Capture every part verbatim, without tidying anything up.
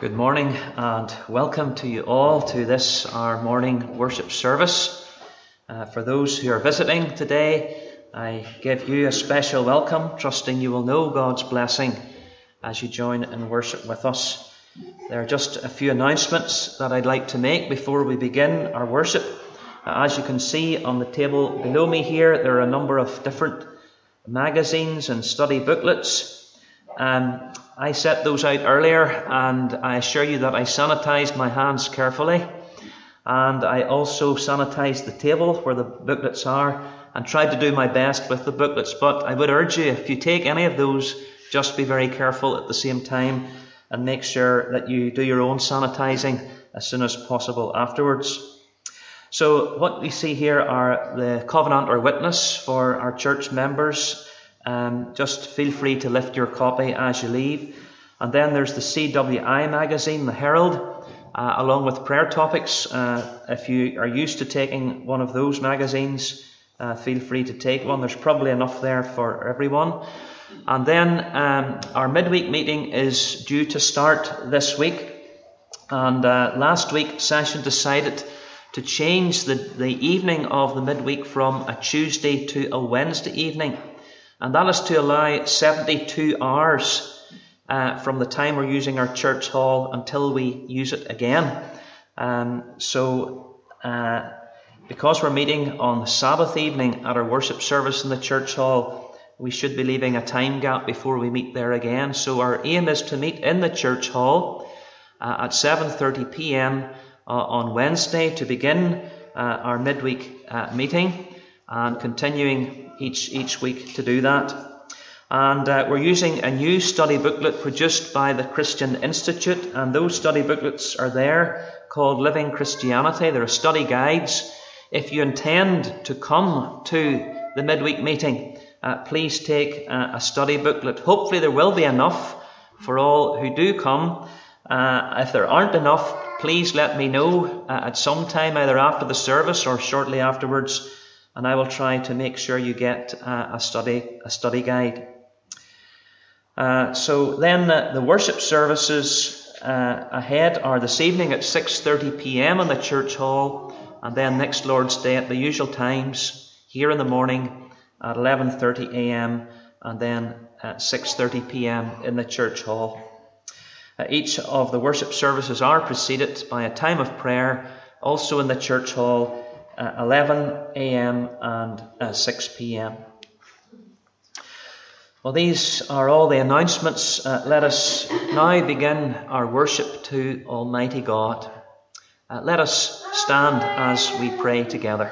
Good morning and welcome to you all to this, our morning worship service. Uh, for those who are visiting today, I give you a special welcome, trusting you will know God's blessing as you join in worship with us. There are just a few announcements that I'd like to make before we begin our worship. Uh, as you can see on the table below me here, there are a number of different magazines and study booklets. Um, I set those out earlier, and I assure you that I sanitised my hands carefully, and I also sanitised the table where the booklets are and tried to do my best with the booklets. But I would urge you, if you take any of those, just be very careful at the same time and make sure that you do your own sanitising as soon as possible afterwards. So what we see here are the covenant or witness for our church members. Um, just feel free to lift your copy as you leave. And then there's the C W I magazine, the Herald, uh, along with prayer topics. Uh, if you are used to taking one of those magazines, uh, feel free to take one. There's probably enough there for everyone. And then um, our midweek meeting is due to start this week. And uh, last week, session decided to change the, the evening of the midweek from a Tuesday to a Wednesday evening. And that is to allow seventy-two hours uh, from the time we're using our church hall until we use it again. Um, so, uh, because we're meeting on the Sabbath evening at our worship service in the church hall, we should be leaving a time gap before we meet there again. So our aim is to meet in the church hall uh, at seven thirty p.m. Uh, on Wednesday to begin uh, our midweek uh, meeting, and continuing each each week to do that. And uh, we're using a new study booklet produced by the Christian Institute, and those study booklets are there called Living Christianity. They're study guides. If you intend to come to the midweek meeting, uh, please take uh, a study booklet. Hopefully there will be enough for all who do come. Uh, if there aren't enough, please let me know uh, at some time, either after the service or shortly afterwards, and I will try to make sure you get uh, a study a study guide. Uh, so then uh, the worship services uh, ahead are this evening at six thirty p.m. in the church hall, and then next Lord's Day at the usual times, here in the morning at eleven thirty a.m. and then at six thirty p.m. in the church hall. Uh, each of the worship services are preceded by a time of prayer, also in the church hall, Uh, eleven a.m. and uh, six p.m. Well, these are all the announcements. Uh, let us now begin our worship to Almighty God. Uh, let us stand as we pray together.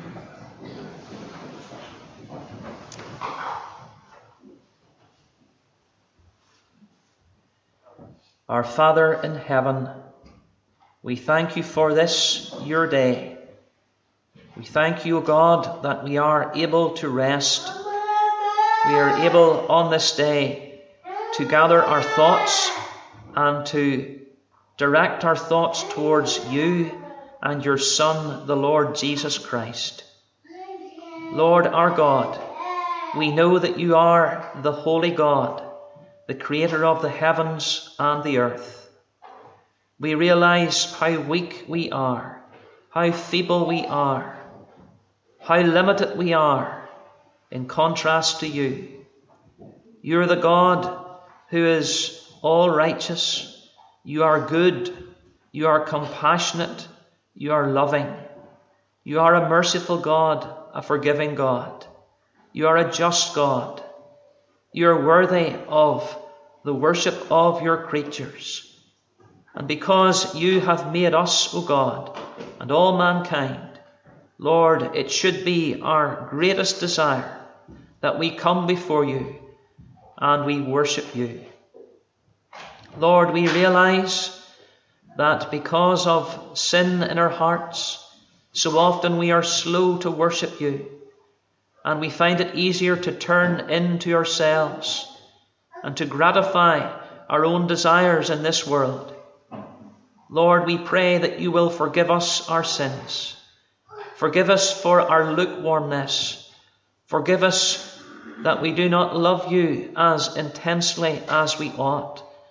Our Father in heaven, we thank you for this, your day. We thank you, God, that we are able to rest. We are able on this day to gather our thoughts and to direct our thoughts towards you and your Son, the Lord Jesus Christ. Lord our God, we know that you are the holy God, the creator of the heavens and the earth. We realize how weak we are, how feeble we are, how limited we are in contrast to you. You're the God who is all righteous. You are good. You are compassionate. You are loving. You are a merciful God, a forgiving God. You are a just God. You are worthy of the worship of your creatures. And because you have made us, O God, and all mankind, Lord, it should be our greatest desire that we come before you and we worship you. Lord, we realize that because of sin in our hearts, so often we are slow to worship you, and we find it easier to turn into ourselves and to gratify our own desires in this world. Lord, we pray that you will forgive us our sins. Forgive us for our lukewarmness. Forgive us that we do not love you as intensely as we ought.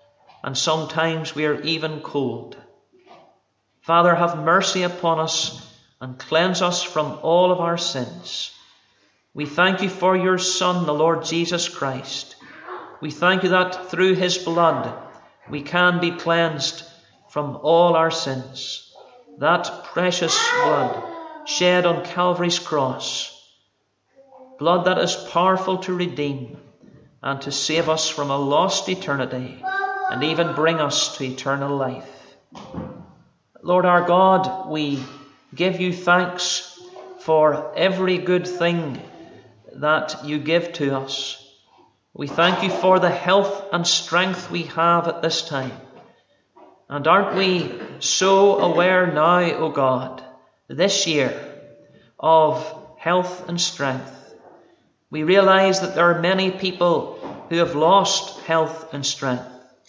and sometimes we are even cold. Father, have mercy upon us and cleanse us from all of our sins. We thank you for your Son, the Lord Jesus Christ. We thank you that through his blood we can be cleansed from all our sins. That precious blood shed on Calvary's cross, blood that is powerful to redeem and to save us from a lost eternity and even bring us to eternal life. Lord our God, we give you thanks for every good thing that you give to us. We thank you for the health and strength we have at this time. And aren't we so aware now, O God, this year of health and strength? We realize that there are many people who have lost health and strength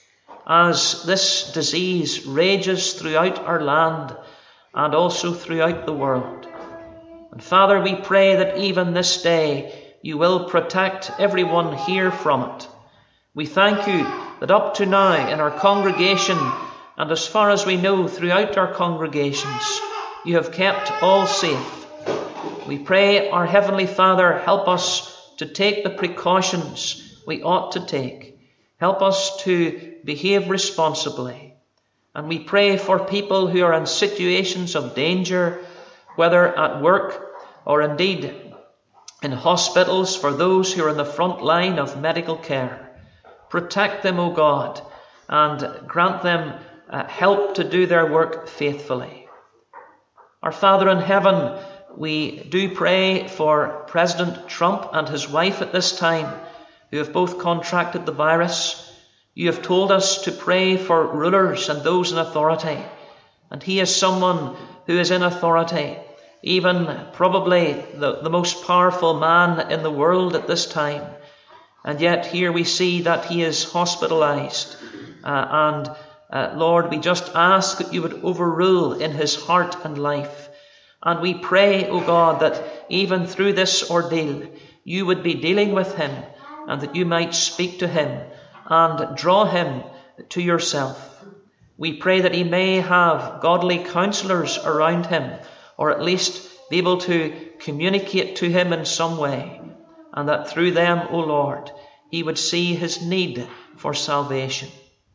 as this disease rages throughout our land and also throughout the world. And Father, we pray that even this day you will protect everyone here from it. We thank you that up to now in our congregation, and as far as we know throughout our congregations, you have kept all safe. We pray, our Heavenly Father, help us to take the precautions we ought to take. Help us to behave responsibly. And we pray for people who are in situations of danger, whether at work or indeed in hospitals, for those who are in the front line of medical care. Protect them, O God, and grant them uh, help to do their work faithfully. Our Father in heaven, we do pray for President Trump and his wife at this time, who have both contracted the virus. You have told us to pray for rulers and those in authority. And he is someone who is in authority, even probably the, the most powerful man in the world at this time. And yet here we see that he is hospitalized. Uh, and uh, Lord, we just ask that you would overrule in his heart and life. And we pray, O God, that even through this ordeal, you would be dealing with him and that you might speak to him and draw him to yourself. We pray that he may have godly counselors around him, or at least be able to communicate to him in some way, and that through them, O Lord, he would see his need for salvation.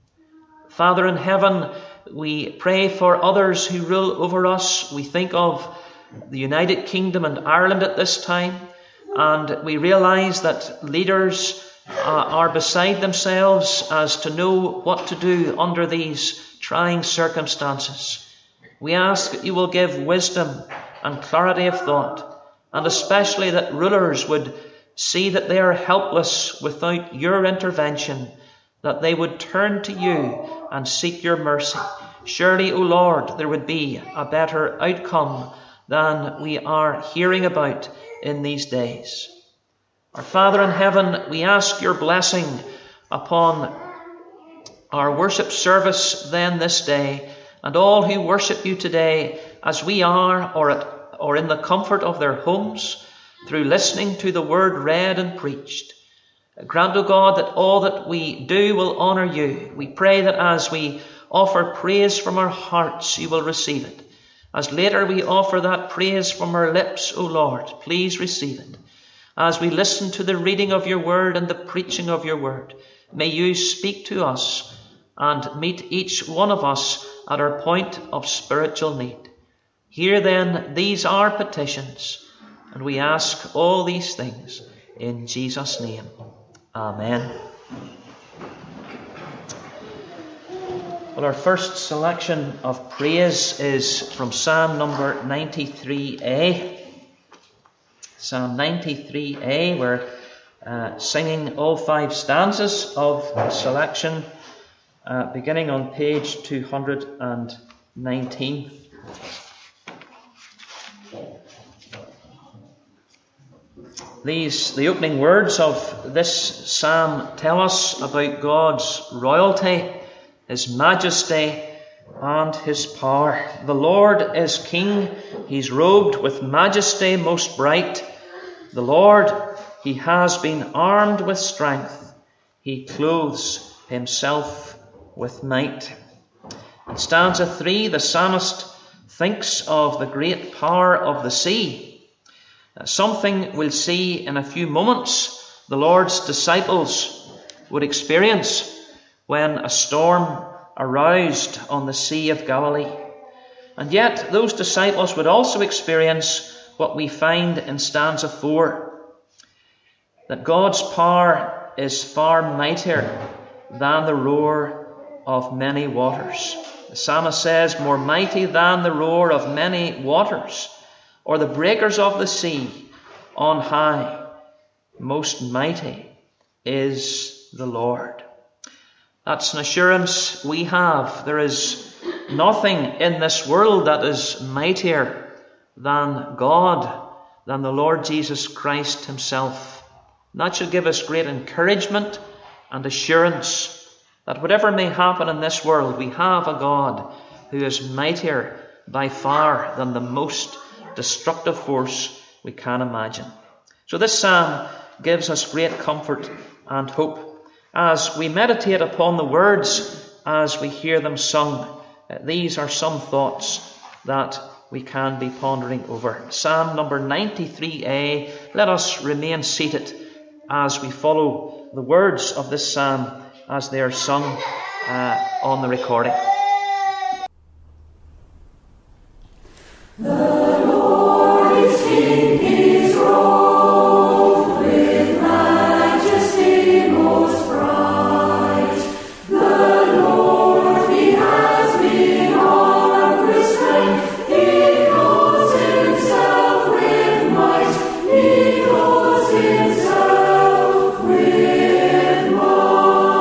Father in heaven, we pray for others who rule over us. We think of the United Kingdom and Ireland at this time, and we realize that leaders uh, are beside themselves as to know what to do under these trying circumstances. We ask that you will give wisdom and clarity of thought, and especially that rulers would see that they are helpless without your intervention, that they would turn to you and seek your mercy. Surely, O Lord, there would be a better outcome than we are hearing about in these days. Our Father in heaven, we ask your blessing upon our worship service then this day, and all who worship you today as we are, or, at, or in the comfort of their homes, through listening to the word read and preached. Grant, O God, that all that we do will honour you. We pray that as we offer praise from our hearts, you will receive it. As later we offer that praise from our lips, O Lord, please receive it. As we listen to the reading of your word and the preaching of your word, may you speak to us and meet each one of us at our point of spiritual need. Hear then these our petitions, and we ask all these things in Jesus' name. Amen. Well, our first selection of praise is from Psalm number ninety-three A. Psalm ninety-three A, we're uh, singing all five stanzas of the selection, uh, beginning on page two hundred nineteen. These, the opening words of this psalm tell us about God's royalty, his majesty, and his power. The Lord is King, he's robed with majesty most bright. The Lord, he has been armed with strength, he clothes himself with might. In stanza three, the psalmist thinks of the great power of the sea. Something we'll see in a few moments the Lord's disciples would experience when a storm aroused on the Sea of Galilee. And yet those disciples would also experience what we find in stanza four, that God's power is far mightier than the roar of many waters. The psalmist says, more mighty than the roar of many waters, or the breakers of the sea on high. Most mighty is the Lord. That's an assurance we have. There is nothing in this world that is mightier than God, than the Lord Jesus Christ himself. And that should give us great encouragement and assurance that whatever may happen in this world, we have a God who is mightier by far than the most destructive force we can imagine. So this psalm gives us great comfort and hope as we meditate upon the words, as we hear them sung. These are some thoughts that we can be pondering over. Psalm number ninety-three A. Let us remain seated as we follow the words of this psalm as they are sung uh, on the recording. The Lord is in his robe, with majesty most bright. The Lord, he has been armed with strength. He clothes himself with might. He clothes himself with might.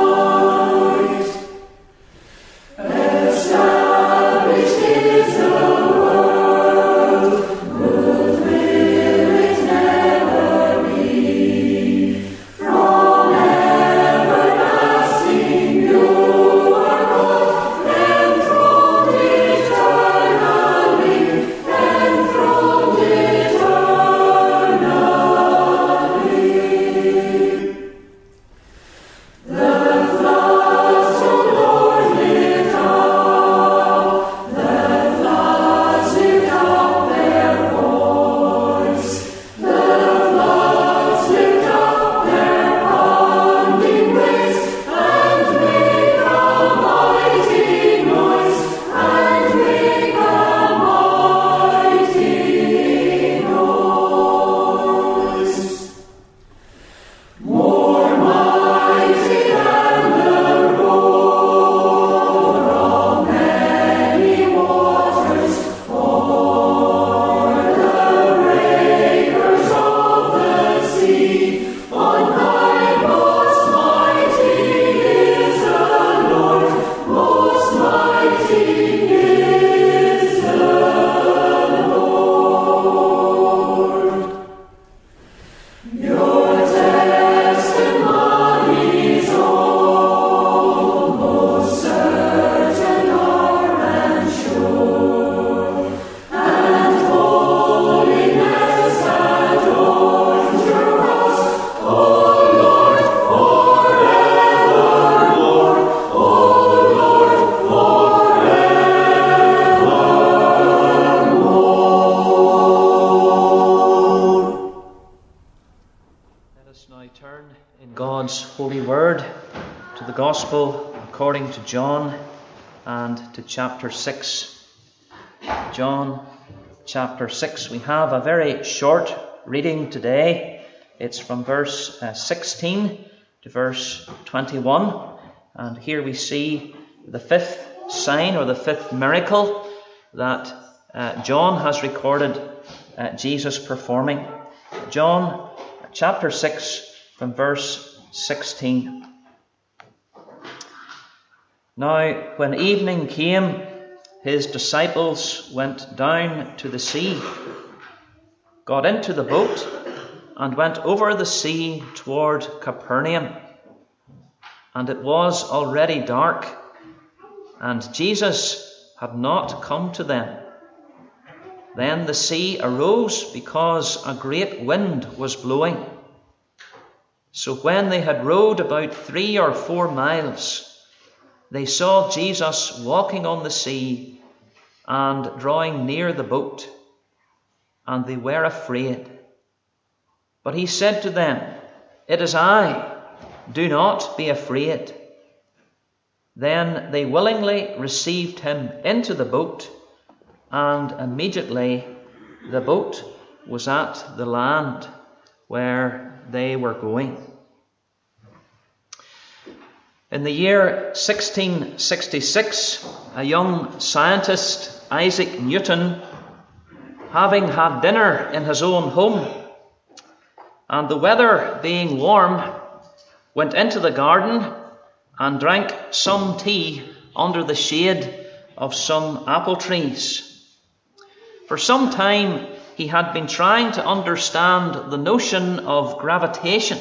Established is the world, moved will it never be. From everlasting you are God, enthroned eternally, enthroned eternally. The floods, O Lord, lift up, the floods lift up their voice, the floods lift up their pounding waves, and make a mighty noise, and make a mighty noise. More mighty than the roar of many waters, or the breakers of the sea. On high, most mighty is the Lord, most mighty is the Lord. Your testimonies, all most certain are and sure, and holiness adorns your house, O Lord, forevermore, O Lord, forevermore. Let us now turn in God's holy word to the Gospel according to John and to chapter six. John chapter six. We have a very short reading today. It's from verse uh, sixteen to verse twenty-one. And here we see the fifth sign or the fifth miracle that uh, John has recorded uh, Jesus performing. John chapter six from verse sixteen. Now, when evening came, his disciples went down to the sea, got into the boat, and went over the sea toward Capernaum. And it was already dark, and Jesus had not come to them. Then the sea arose because a great wind was blowing. So when they had rowed about three or four miles, they saw Jesus walking on the sea and drawing near the boat, and they were afraid. But he said to them, "It is I, do not be afraid." Then they willingly received him into the boat, and immediately the boat was at the land where they were going. In the year sixteen sixty-six, a young scientist, Isaac Newton, having had dinner in his own home, and the weather being warm, went into the garden and drank some tea under the shade of some apple trees. For some time he had been trying to understand the notion of gravitation,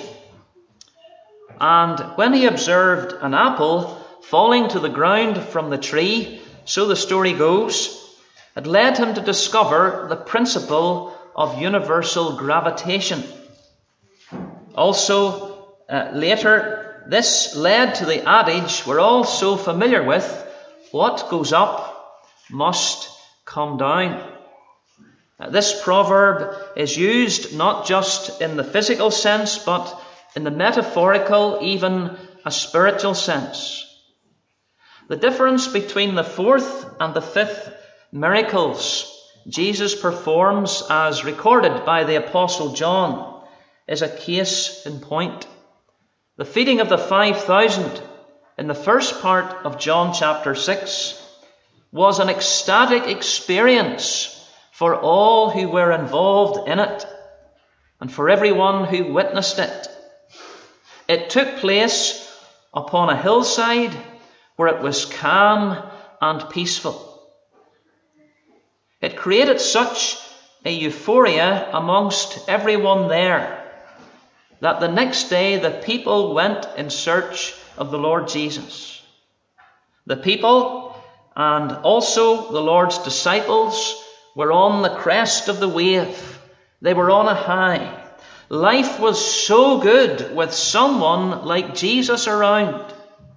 and when he observed an apple falling to the ground from the tree, so the story goes, it led him to discover the principle of universal gravitation. Also, uh, later, this led to the adage we're all so familiar with, what goes up must come down. Uh, this proverb is used not just in the physical sense, but in the metaphorical, even a spiritual sense. The difference between the fourth and the fifth miracles Jesus performs, as recorded by the Apostle John, is a case in point. The feeding of the five thousand in the first part of John chapter six was an ecstatic experience for all who were involved in it and for everyone who witnessed it. It took place upon a hillside where it was calm and peaceful. It created such a euphoria amongst everyone there that the next day the people went in search of the Lord Jesus. The people and also the Lord's disciples were on the crest of the wave. They were on a high. Life was so good with someone like Jesus around.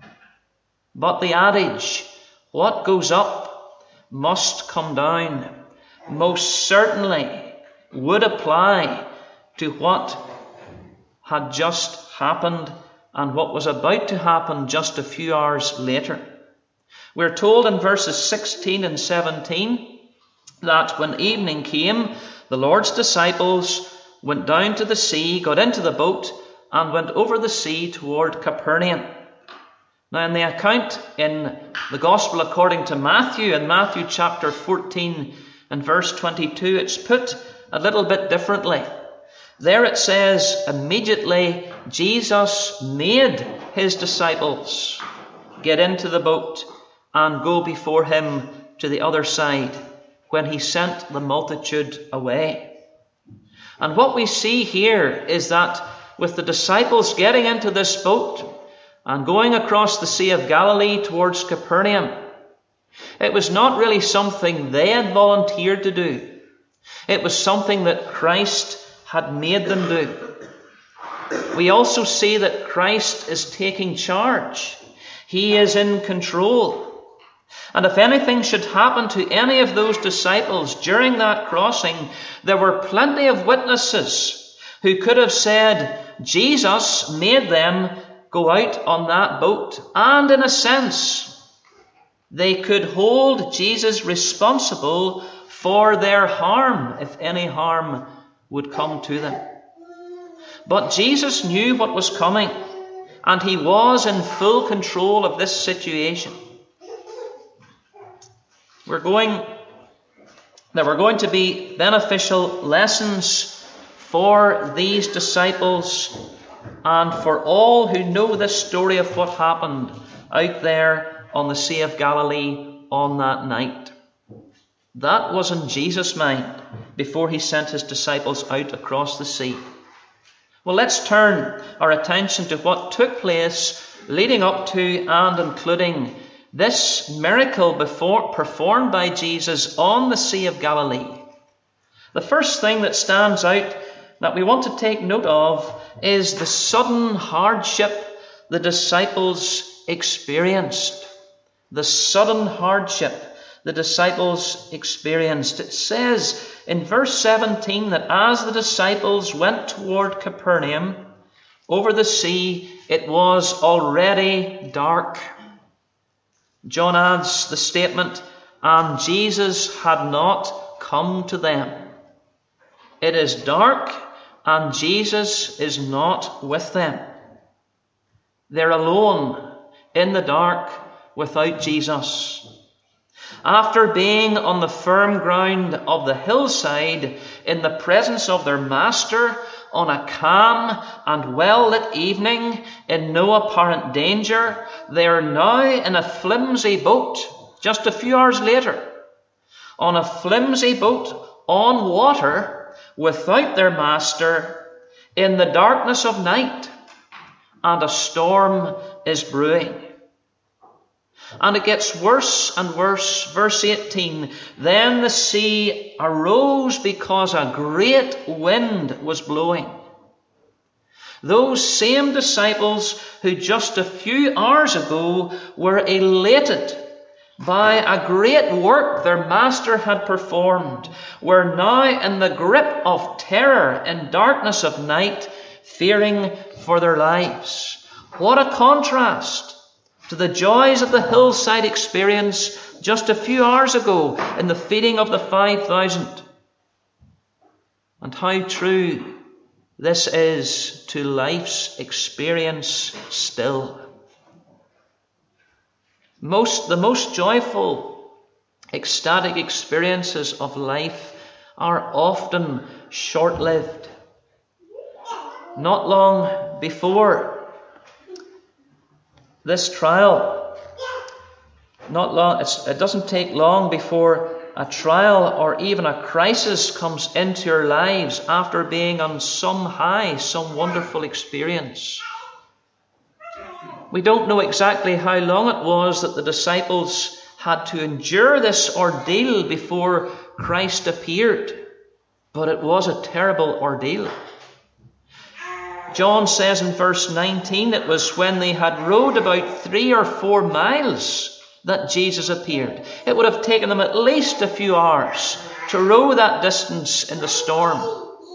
But the adage, what goes up must come down, most certainly would apply to what had just happened and what was about to happen just a few hours later. We're told in verses sixteen and seventeen that when evening came, the Lord's disciples went down to the sea, got into the boat, and went over the sea toward Capernaum. Now, in the account in the Gospel according to Matthew, in Matthew chapter fourteen and verse twenty-two, it's put a little bit differently. There it says, immediately Jesus made his disciples get into the boat and go before him to the other side when he sent the multitude away. And what we see here is that with the disciples getting into this boat and going across the Sea of Galilee towards Capernaum, it was not really something they had volunteered to do. It was something that Christ had made them do. We also see that Christ is taking charge. He is in control. And if anything should happen to any of those disciples during that crossing, there were plenty of witnesses who could have said, Jesus made them go out on that boat. And in a sense, they could hold Jesus responsible for their harm, if any harm would come to them. But Jesus knew what was coming, and he was in full control of this situation. We're going, there were going to be beneficial lessons for these disciples and for all who know this story of what happened out there on the Sea of Galilee on that night. That was in Jesus' mind before he sent his disciples out across the sea. Well, let's turn our attention to what took place leading up to and including this miracle before, performed by Jesus on the Sea of Galilee. The first thing that stands out that we want to take note of is the sudden hardship the disciples experienced. the sudden hardship the disciples experienced. It says in verse seventeen that as the disciples went toward Capernaum over the sea, it was already dark. John adds the statement, and Jesus had not come to them. It is dark, and Jesus is not with them. They're alone in the dark without Jesus. After being on the firm ground of the hillside in the presence of their master on a calm and well-lit evening in no apparent danger, they are now in a flimsy boat just a few hours later. On a flimsy boat on water without their master in the darkness of night, and a storm is brewing. And it gets worse and worse. Verse eighteen, then the sea arose because a great wind was blowing. Those same disciples who just a few hours ago were elated by a great work their master had performed were now in the grip of terror and darkness of night, fearing for their lives. What a contrast to the joys of the hillside experience just a few hours ago in the feeding of the five thousand. And how true this is to life's experience still. Most, the most joyful, ecstatic experiences of life are often short-lived. Not long before this trial, not long, it's, it doesn't take long before a trial or even a crisis comes into your lives after being on some high, some wonderful experience. We don't know exactly how long it was that the disciples had to endure this ordeal before Christ appeared, but it was a terrible ordeal. John says in verse nineteen, it was when they had rowed about three or four miles that Jesus appeared. It would have taken them at least a few hours to row that distance in the storm.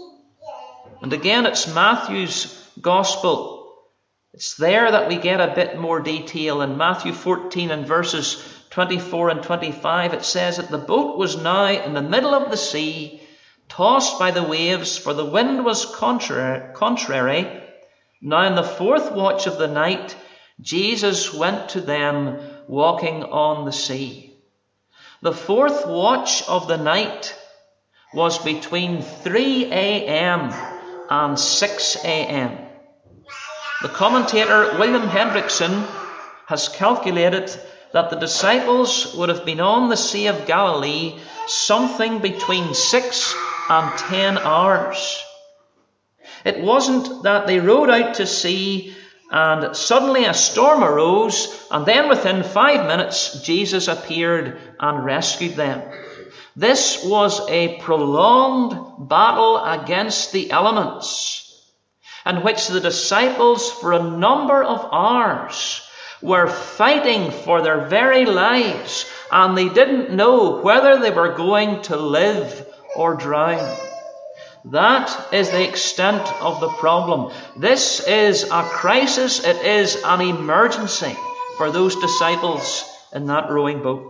And again, it's Matthew's Gospel. It's there that we get a bit more detail. In Matthew fourteen and verses twenty-four and twenty-five, it says that the boat was now in the middle of the sea, tossed by the waves, for the wind was contrary. contrary. Now in the fourth watch of the night, Jesus went to them walking on the sea. The fourth watch of the night was between three a.m. and six a.m. The commentator William Hendrickson has calculated that the disciples would have been on the Sea of Galilee something between six and ten hours. It wasn't that they rowed out to sea and suddenly a storm arose, and then within five minutes Jesus appeared and rescued them. This was a prolonged battle against the elements, in which the disciples for a number of hours were fighting for their very lives, and they didn't know whether they were going to live or drown. That is the extent of the problem. This is a crisis. It is an emergency for those disciples in that rowing boat.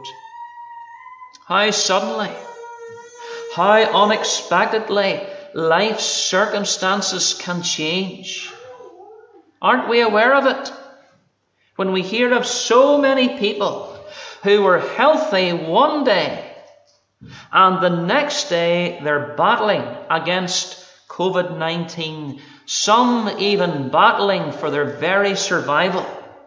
How suddenly, how unexpectedly life's circumstances can change. Aren't we aware of it? When we hear of so many people who were healthy one day, and the next day they're battling against covid nineteen, some even battling for their very survival.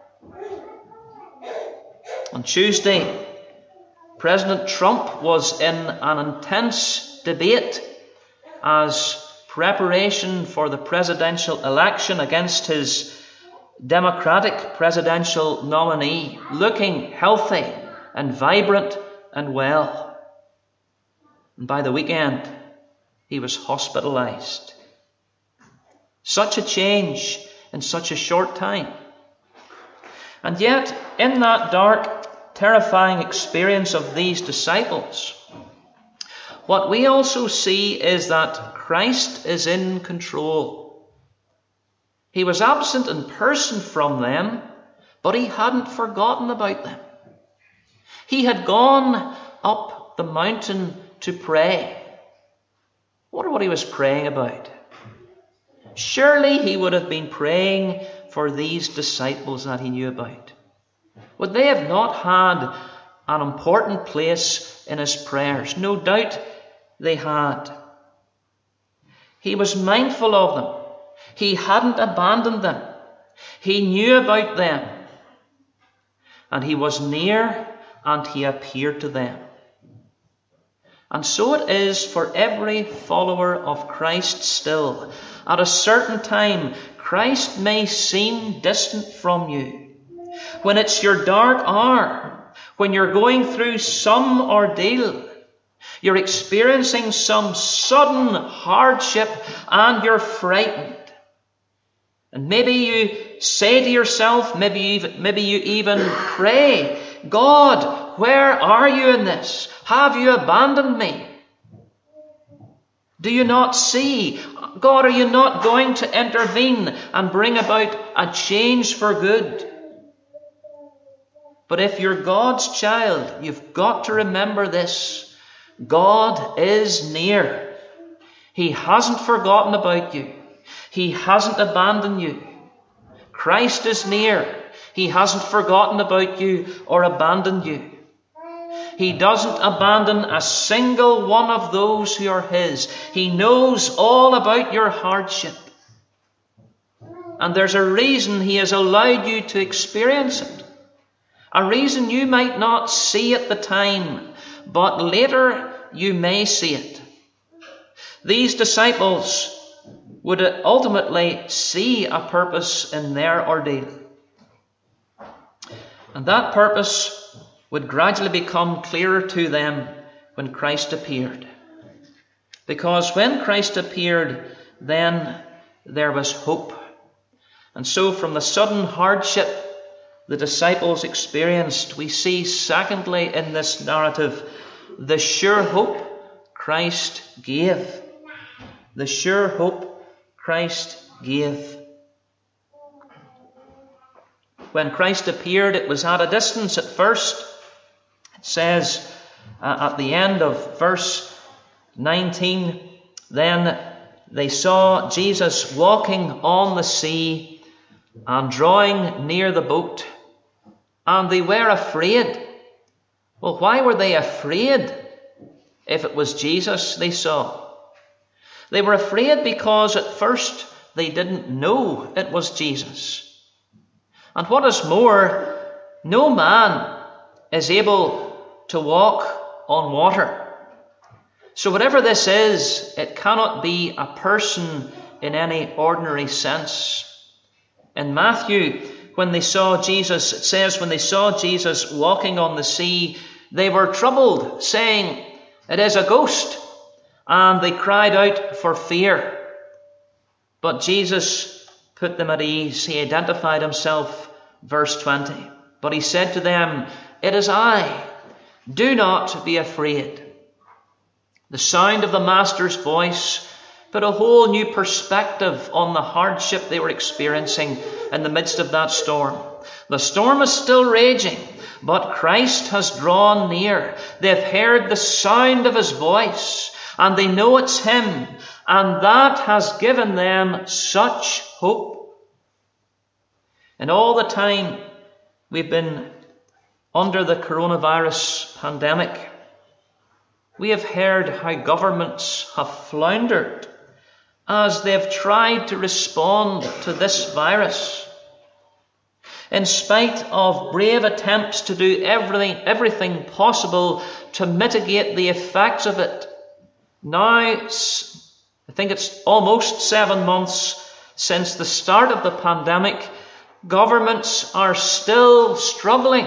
On Tuesday, President Trump was in an intense debate as preparation for the presidential election against his Democratic presidential nominee, looking healthy and vibrant and well. And by the weekend, he was hospitalized. Such a change in such a short time. And yet, in that dark terrifying experience of these disciples, what we also see is that Christ is in control. He was absent in person from them, but he hadn't forgotten about them. He had gone up the mountain to pray. I wonder what he was praying about. Surely he would have been praying for these disciples that he knew about. Would they have not had an important place in his prayers? No doubt they had. He was mindful of them. He hadn't abandoned them. He knew about them. And he was near and he appeared to them. And so it is for every follower of Christ still. At a certain time, Christ may seem distant from you. When it's your dark hour, when you're going through some ordeal, you're experiencing some sudden hardship and you're frightened. And maybe you say to yourself, maybe you even, maybe you even pray, God, where are you in this? Have you abandoned me? Do you not see? God, are you not going to intervene and bring about a change for good? But if you're God's child, you've got to remember this. God is near. He hasn't forgotten about you. He hasn't abandoned you. Christ is near. He hasn't forgotten about you or abandoned you. He doesn't abandon a single one of those who are his. He knows all about your hardship. And there's a reason he has allowed you to experience it. A reason you might not see at the time, but later you may see it. These disciples would ultimately see a purpose in their ordeal. And that purpose would gradually become clearer to them when Christ appeared. Because when Christ appeared, then there was hope. And so from the sudden hardship the disciples experienced, we see secondly in this narrative the sure hope Christ gave. The sure hope Christ gave. When Christ appeared, it was at a distance at first. It says uh, at the end of verse nineteen, then they saw Jesus walking on the sea and drawing near the boat, and they were afraid. Well, why were they afraid if it was Jesus they saw? They were afraid because at first they didn't know it was Jesus. And what is more, no man is able to walk on water. So whatever this is, it cannot be a person in any ordinary sense. In Matthew, when they saw Jesus, it says when they saw Jesus walking on the sea, they were troubled, saying, "It is a ghost." And they cried out for fear. But Jesus put them at ease. He identified himself, verse twenty. But he said to them, "It is I. Do not be afraid." The sound of the Master's voice put a whole new perspective on the hardship they were experiencing in the midst of that storm. The storm is still raging, but Christ has drawn near. They've heard the sound of his voice, and they know it's him, and that has given them such hope. And all the time we've been under the coronavirus pandemic, we have heard how governments have floundered as they've tried to respond to this virus. In spite of brave attempts to do everything, everything possible to mitigate the effects of it, now I think it's almost seven months since the start of the pandemic, governments are still struggling.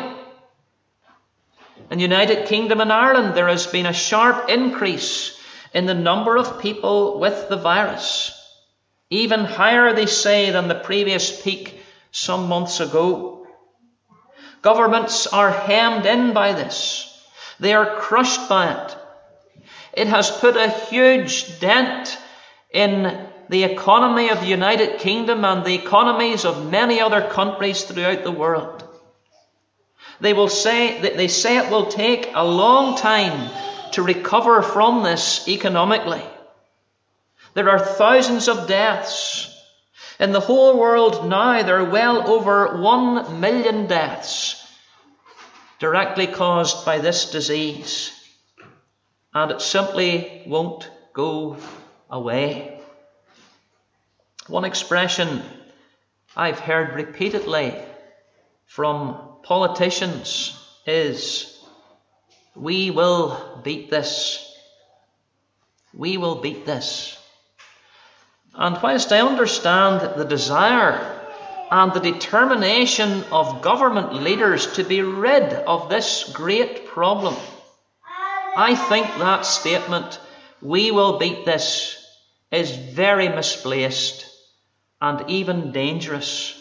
In the United Kingdom and Ireland, there has been a sharp increase in the number of people with the virus, even higher, they say, than the previous peak some months ago. Governments are hemmed in by this. They are crushed by it. It has put a huge dent in the economy of the United Kingdom and the economies of many other countries throughout the world. They will say that they say it will take a long time to recover from this economically. There are thousands of deaths. In the whole world now, there are well over one million deaths directly caused by this disease. And it simply won't go away. One expression I've heard repeatedly from politicians is, "We will beat this. We will beat this." And whilst I understand the desire and the determination of government leaders to be rid of this great problem, I think that statement, "we will beat this," is very misplaced and even dangerous.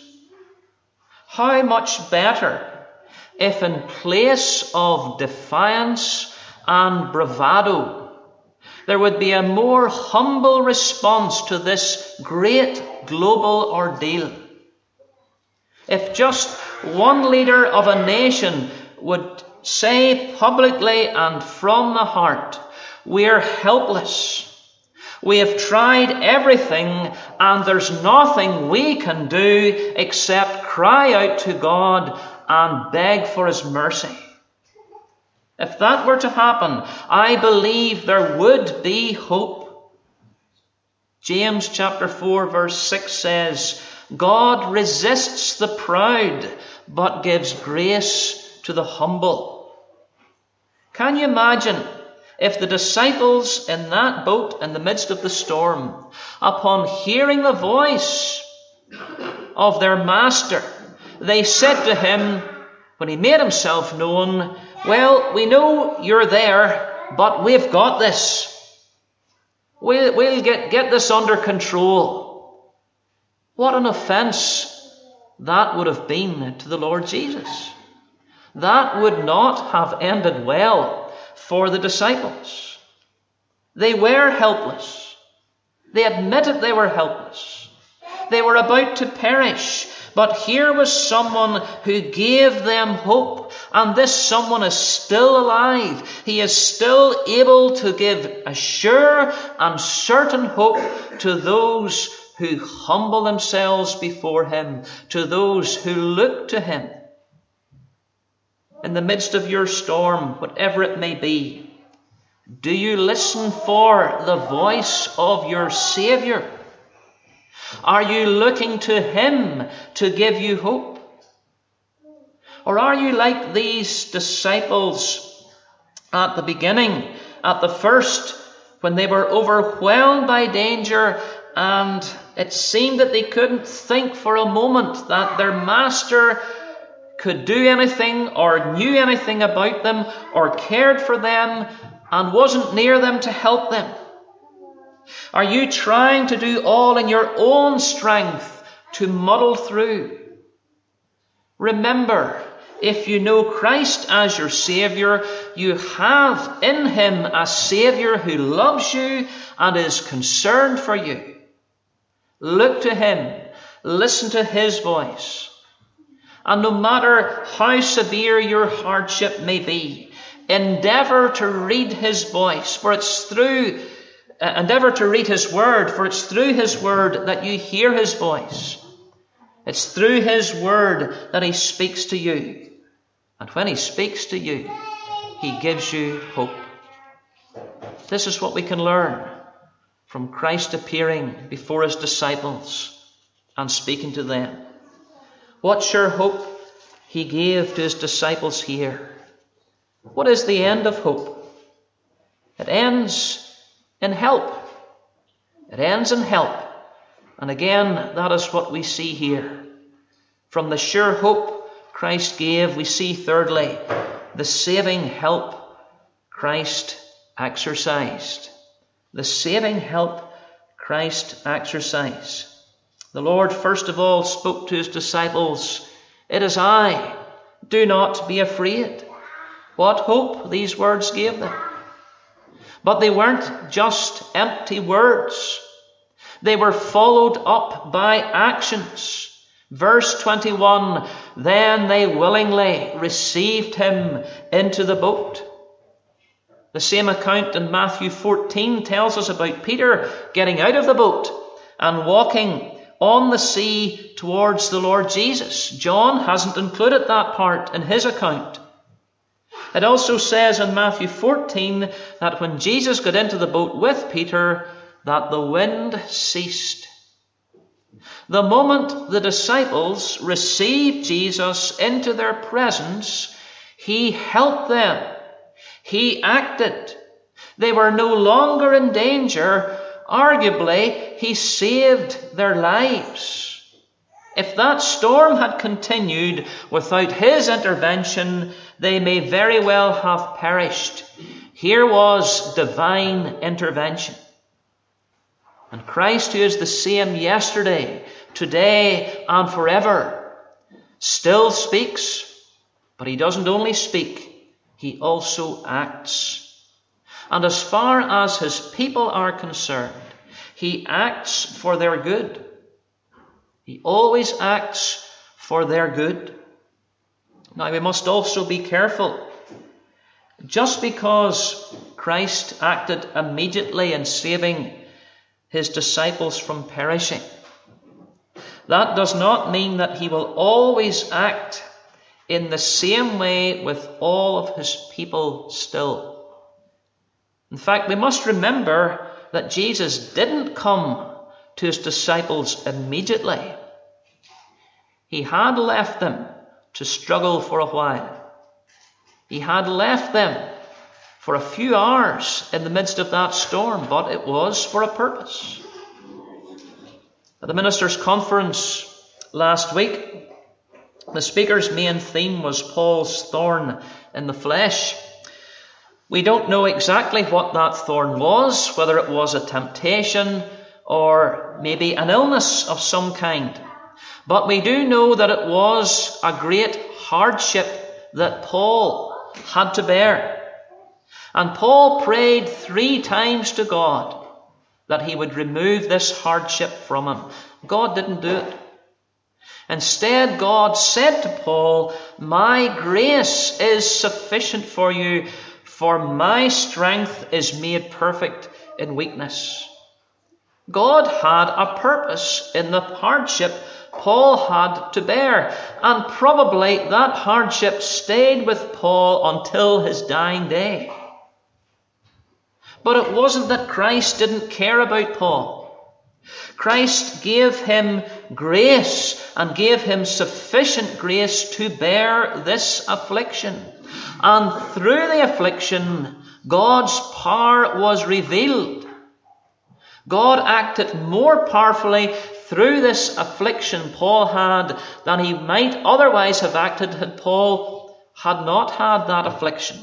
How much better if in place of defiance and bravado, there would be a more humble response to this great global ordeal. If just one leader of a nation would say publicly and from the heart, "We're helpless. We have tried everything and there's nothing we can do except cry out to God and beg for His mercy." If that were to happen, I believe there would be hope. James chapter four verse six says, "God resists the proud, but gives grace to the humble." Can you imagine if the disciples in that boat in the midst of the storm, upon hearing the voice of their master, they said to him, when he made himself known, "Well, we know you're there, but we've got this. We'll, we'll get, get this under control." What an offence that would have been to the Lord Jesus. That would not have ended well for the disciples. They were helpless. They admitted they were helpless. They were about to perish. But here was someone who gave them hope. And this someone is still alive. He is still able to give a sure and certain hope to those who humble themselves before Him, to those who look to Him. In the midst of your storm, whatever it may be, do you listen for the voice of your Saviour? Are you looking to Him to give you hope? Or are you like these disciples at the beginning, at the first, when they were overwhelmed by danger and it seemed that they couldn't think for a moment that their master could do anything or knew anything about them or cared for them and wasn't near them to help them? Are you trying to do all in your own strength to muddle through? Remember, if you know Christ as your Saviour, you have in Him a Saviour who loves you and is concerned for you. Look to Him. Listen to His voice. And no matter how severe your hardship may be, endeavour to read His voice, for it's through uh, endeavour to read His word, for it's through His word that you hear His voice. It's through His word that He speaks to you. And when He speaks to you, He gives you hope. This is what we can learn from Christ appearing before His disciples and speaking to them. What sure hope He gave to His disciples here. What is the end of hope? It ends in help. It ends in help. And again, that is what we see here. From the sure hope Christ gave, we see thirdly, the saving help Christ exercised. The saving help Christ exercised. The Lord first of all spoke to His disciples, "It is I. Do not be afraid. What hope these words gave them. But they weren't just empty words. They were followed up by actions. Verse twenty-one, then they willingly received him into the boat. The same account in Matthew fourteen tells us about Peter getting out of the boat and walking on the sea towards the Lord Jesus. John hasn't included that part in his account. It also says in Matthew fourteen that when Jesus got into the boat with Peter, that the wind ceased. The moment the disciples received Jesus into their presence, he helped them. He acted. They were no longer in danger. Arguably, he saved their lives. If that storm had continued without his intervention, they may very well have perished. Here was divine intervention. And Christ, who is the same yesterday, today, and forever, still speaks, but he doesn't only speak, he also acts. And as far as his people are concerned, he acts for their good. He always acts for their good. Now we must also be careful. Just because Christ acted immediately in saving his disciples from perishing, that does not mean that he will always act in the same way with all of his people still. In fact, we must remember that Jesus didn't come to his disciples immediately. He had left them to struggle for a while. He had left them for a few hours in the midst of that storm, but it was for a purpose. At the ministers' conference last week, the speaker's main theme was Paul's thorn in the flesh. We don't know exactly what that thorn was, whether it was a temptation or maybe an illness of some kind. But we do know that it was a great hardship that Paul had to bear. And Paul prayed three times to God that he would remove this hardship from him. God didn't do it. Instead, God said to Paul, "My grace is sufficient for you, for my strength is made perfect in weakness." God had a purpose in the hardship Paul had to bear, and probably that hardship stayed with Paul until his dying day. But it wasn't that Christ didn't care about Paul. Christ gave him grace and gave him sufficient grace to bear this affliction. And through the affliction, God's power was revealed. God acted more powerfully through this affliction Paul had than he might otherwise have acted had Paul had not had that affliction.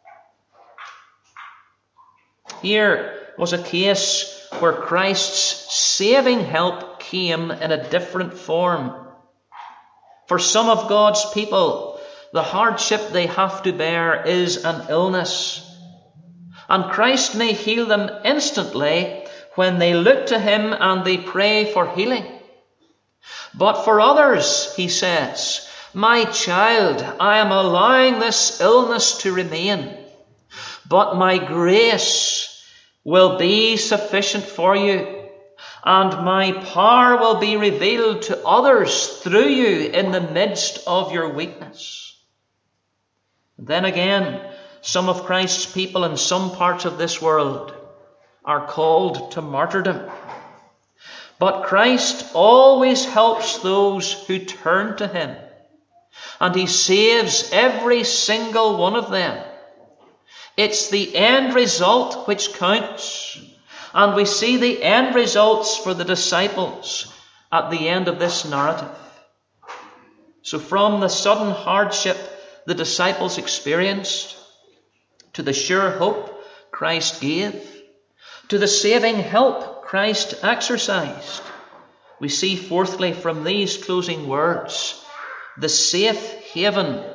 Here was a case where Christ's saving help came in a different form. For some of God's people, the hardship they have to bear is an illness. And Christ may heal them instantly when they look to him and they pray for healing. But for others, he says, "My child, I am allowing this illness to remain, but my grace will be sufficient for you, and my power will be revealed to others through you in the midst of your weakness." Then again, some of Christ's people in some parts of this world are called to martyrdom. But Christ always helps those who turn to him, and he saves every single one of them. It's the end result which counts, and we see the end results for the disciples at the end of this narrative. So from the sudden hardship the disciples experienced, to the sure hope Christ gave, to the saving help Christ exercised, we see fourthly from these closing words the safe haven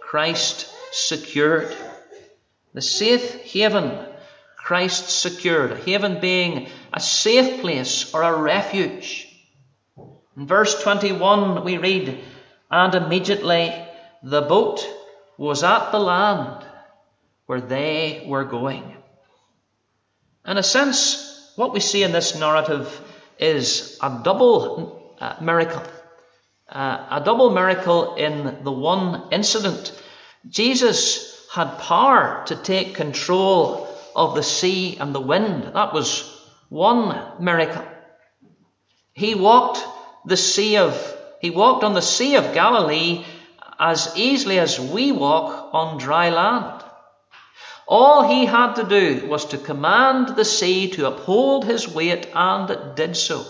Christ secured. The safe haven Christ secured. A haven being a safe place or a refuge. In verse twenty-one we read, "And immediately the boat was at the land where they were going." In a sense, what we see in this narrative is a double uh, miracle. Uh, a double miracle in the one incident. Jesus had power to take control of the sea and the wind. That was one miracle. He walked the sea of, he walked on the Sea of Galilee as easily as we walk on dry land. All he had to do was to command the sea to uphold his weight, and it did so.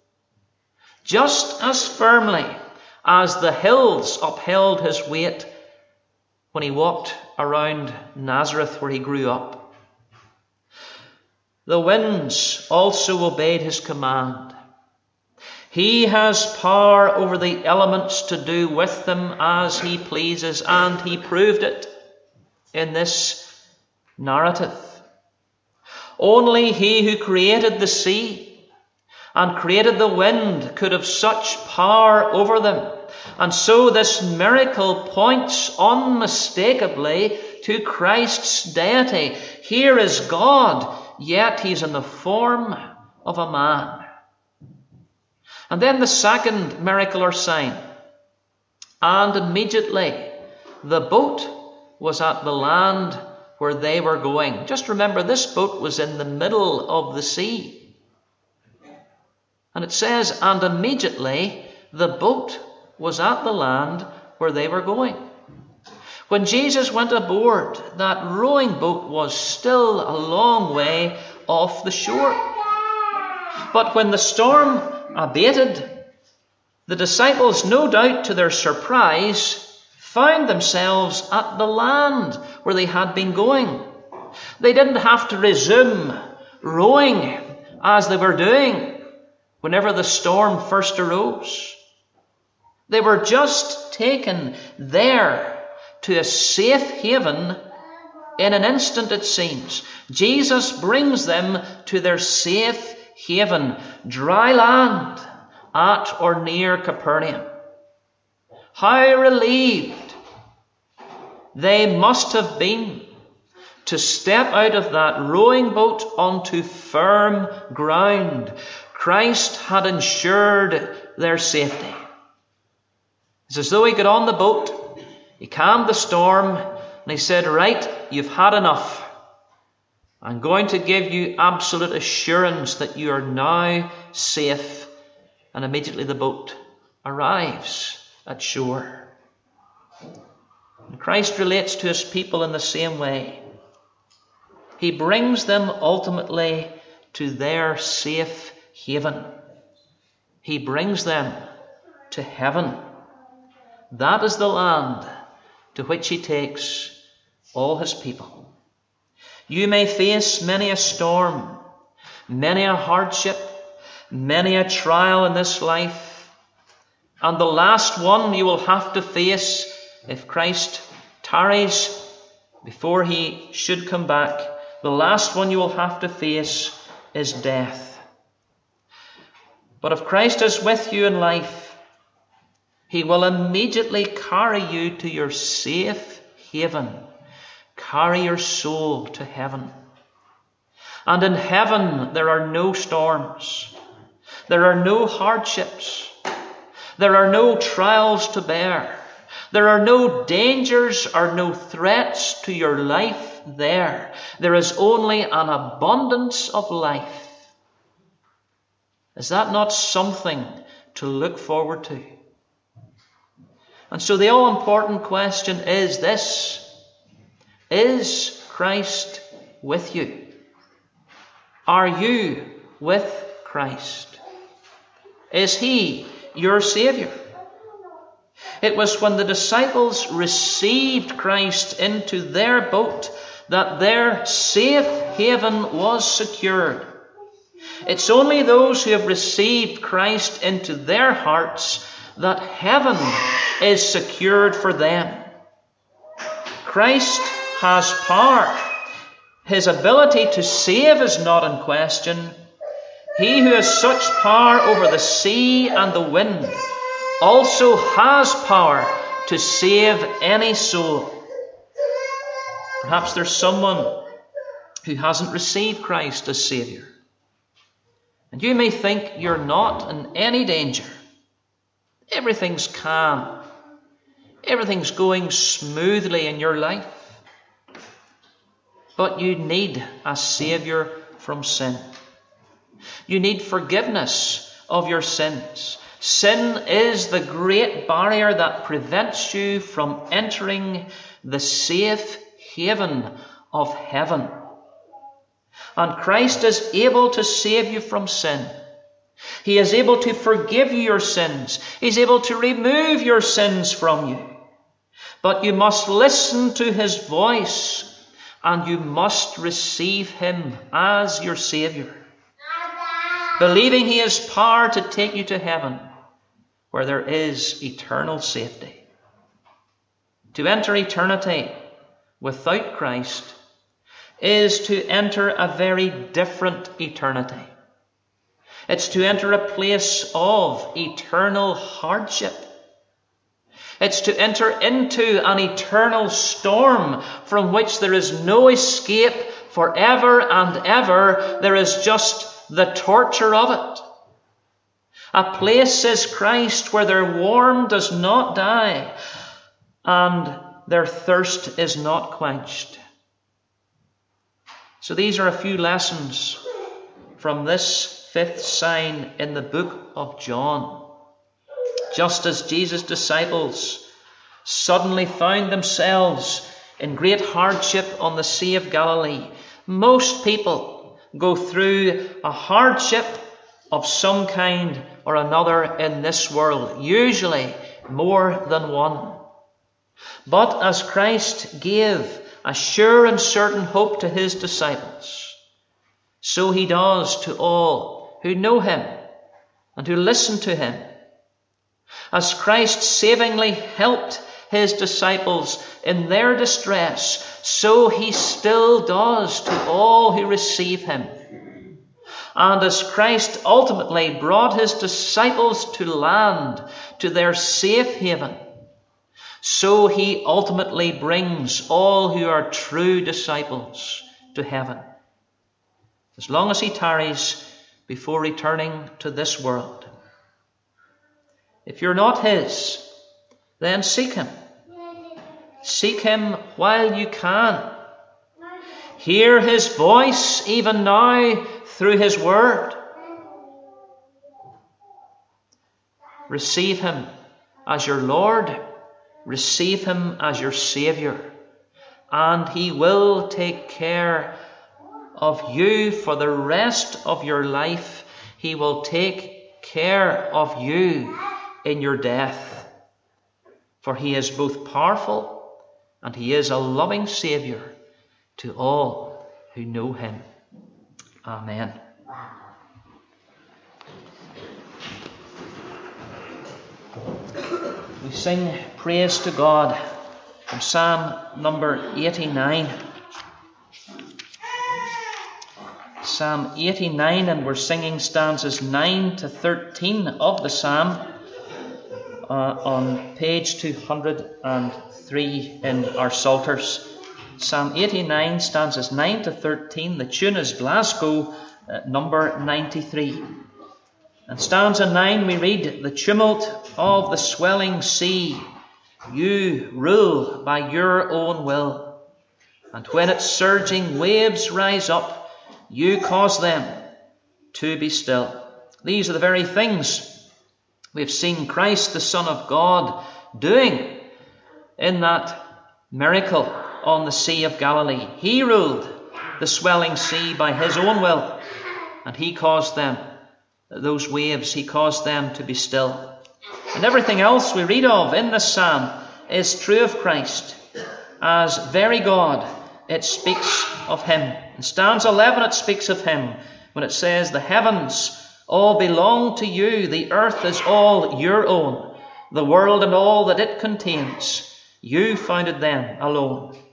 Just as firmly as the hills upheld his weight when he walked around Nazareth where he grew up. The winds also obeyed his command. He has power over the elements to do with them as he pleases, and he proved it in this narrative. Only he who created the sea and created the wind could have such power over them. And so this miracle points unmistakably to Christ's deity. Here is God, yet he's in the form of a man. And then the second miracle or sign. And immediately the boat was at the land where they were going. Just remember, this boat was in the middle of the sea. And it says, and immediately the boat was at the land where they were going. When Jesus went aboard, that rowing boat was still a long way off the shore. But when the storm abated, the disciples, no doubt to their surprise, found themselves at the land where they had been going. They didn't have to resume rowing as they were doing whenever the storm first arose. They were just taken there to a safe haven in an instant, it seems. Jesus brings them to their safe haven, dry land at or near Capernaum. How relieved they must have been to step out of that rowing boat onto firm ground. Christ had ensured their safety. It's as though he got on the boat, he calmed the storm, and he said, right, you've had enough. I'm going to give you absolute assurance that you are now safe. And immediately the boat arrives at shore. And Christ relates to his people in the same way. He brings them ultimately to their safe haven. He brings them to heaven. That is the land to which he takes all his people. You may face many a storm, many a hardship, many a trial in this life. And the last one you will have to face if Christ tarries before he should come back. The last one you will have to face is death. But if Christ is with you in life, he will immediately carry you to your safe haven, carry your soul to heaven. And in heaven there are no storms, there are no hardships, there are no trials to bear, there are no dangers or no threats to your life there. There is only an abundance of life. Is that not something to look forward to? And so the all-important question is this: is Christ with you? Are you with Christ? Is he your Saviour? It was when the disciples received Christ into their boat that their safe haven was secured. It's only those who have received Christ into their hearts that heaven is secured for them. Christ has power. His ability to save is not in question. He who has such power over the sea and the wind also has power to save any soul. Perhaps there's someone who hasn't received Christ as Saviour. And you may think you're not in any danger. Everything's calm. Everything's going smoothly in your life. But you need a Saviour from sin. You need forgiveness of your sins. Sin is the great barrier that prevents you from entering the safe haven of heaven. And Christ is able to save you from sin. He is able to forgive you your sins. He's able to remove your sins from you. But you must listen to his voice, and you must receive him as your Saviour, believing he has power to take you to heaven, where there is eternal safety. To enter eternity without Christ is to enter a very different eternity. It's to enter a place of eternal hardship. It's to enter into an eternal storm from which there is no escape forever and ever. There is just the torture of it. A place, says Christ, where their warmth does not die and their thirst is not quenched. So these are a few lessons from this fifth sign in the book of John. Just as Jesus' disciples suddenly found themselves in great hardship on the Sea of Galilee, most people go through a hardship of some kind or another in this world, usually more than one. But as Christ gave a sure and certain hope to his disciples, so he does to all who know him and who listen to him. As Christ savingly helped his disciples in their distress, so he still does to all who receive him. And as Christ ultimately brought his disciples to land, to their safe haven, so he ultimately brings all who are true disciples to heaven, as long as he tarries before returning to this world. If you're not his, then seek him. Seek him while you can. Hear his voice even now through his word. Receive him as your Lord. Receive him as your Saviour. And he will take care of you for the rest of your life. He will take care of you in your death. For he is both powerful and he is a loving Saviour to all who know him. Amen. We sing praise to God from Psalm number eighty-nine. Psalm eighty-nine, and we're singing stanzas nine to thirteen of the psalm uh, on page two hundred three in our Psalters. Psalm eighty-nine, stanzas nine to thirteen. The tune is Glasgow, uh, number ninety-three. And stanza nine we read, "The tumult of the swelling sea, you rule by your own will. And when its surging waves rise up, you cause them to be still." These are the very things we have seen Christ, the Son of God, doing in that miracle on the Sea of Galilee. He ruled the swelling sea by his own will, and he caused them, those waves, he caused them to be still. And everything else we read of in this psalm is true of Christ. As very God, it speaks of him. In stanza eleven it speaks of him when it says, "The heavens all belong to you, the earth is all your own, the world and all that it contains. You founded them alone."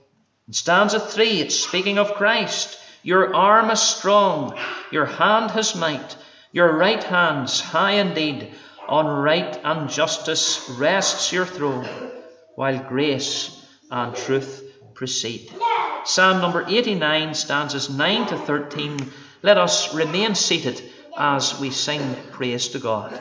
In stanza three, it's speaking of Christ. Your arm is strong, your hand has might, your right hand's high indeed. On right and justice rests your throne, while grace and truth proceed. Psalm number eighty-nine, stanzas nine to thirteen. Let us remain seated as we sing praise to God.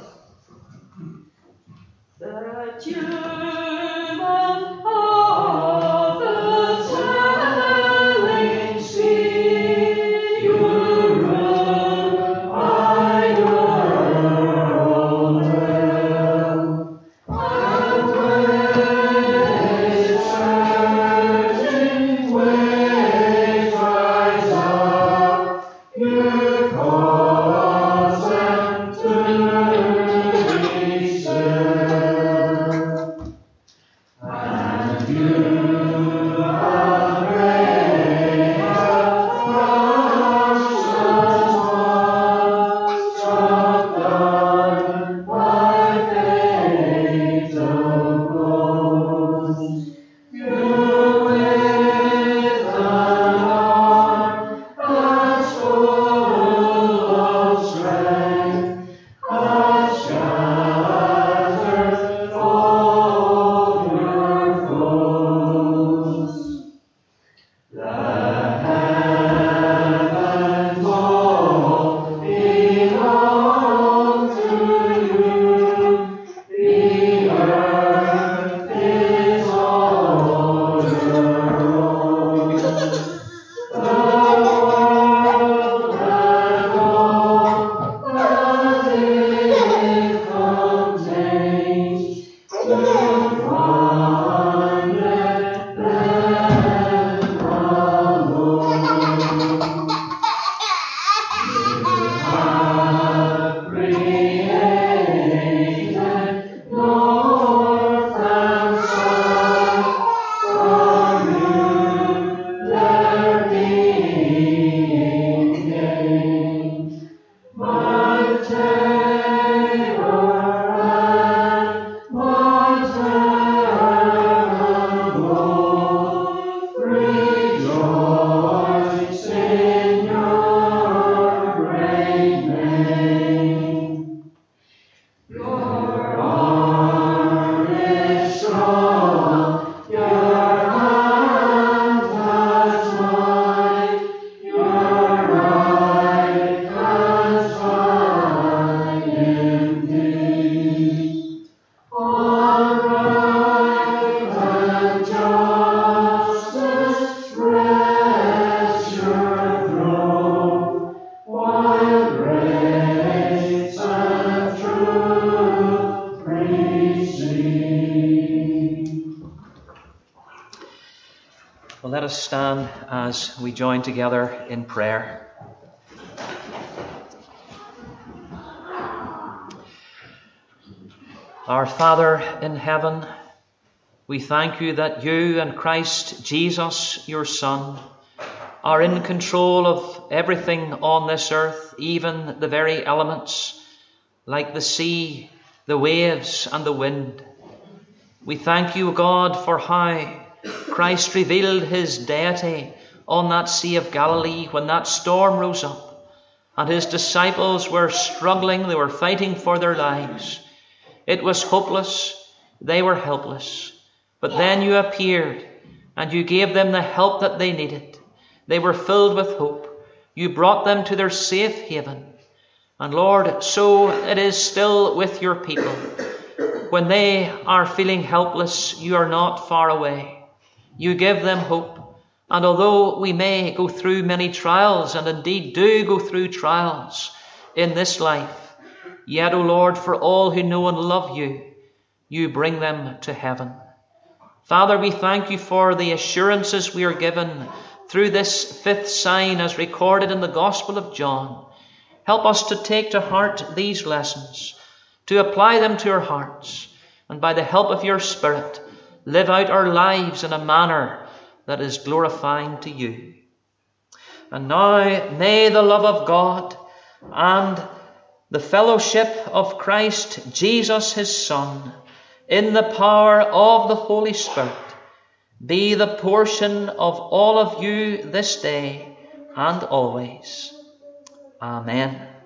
That human heart, the telling sea, you rule by your own will. And when searching waves rise up, you cause them to be still. And you have raised up conscious ones, struck down by fatal blows. You with an arm that's full of strength have shattered all your foes. The heavens all belong to you. The earth is all your own. The world and all that it contains, you founded them alone. You have created north and south, from you their being came. My Tabor and my Terebinth, rejoice in your great name. Your arm is strong, your hand has might, your right hand's high indeed. On right and justice rests your throne, while grace and truth precede. Well, let us stand as we join together in prayer. Our Father in heaven, we thank you that you and Christ Jesus, your Son, are in control of everything on this earth, even the very elements, like the sea, the waves, and the wind. We thank you, God, for how Christ revealed his deity on that Sea of Galilee when that storm rose up, and his disciples were struggling, they were fighting for their lives. It was hopeless, they were helpless. But then you appeared, and you gave them the help that they needed. They were filled with hope. You brought them to their safe haven. And Lord, so it is still with your people. When they are feeling helpless, you are not far away. You give them hope. And although we may go through many trials, and indeed do go through trials in this life, yet, O Lord, for all who know and love you, you bring them to heaven. Father, we thank you for the assurances we are given through this fifth sign as recorded in the Gospel of John. Help us to take to heart these lessons, to apply them to our hearts, and by the help of your Spirit, live out our lives in a manner that is glorifying to you. And now may the love of God and the fellowship of Christ Jesus his Son, in the power of the Holy Spirit, be the portion of all of you this day and always. Amen.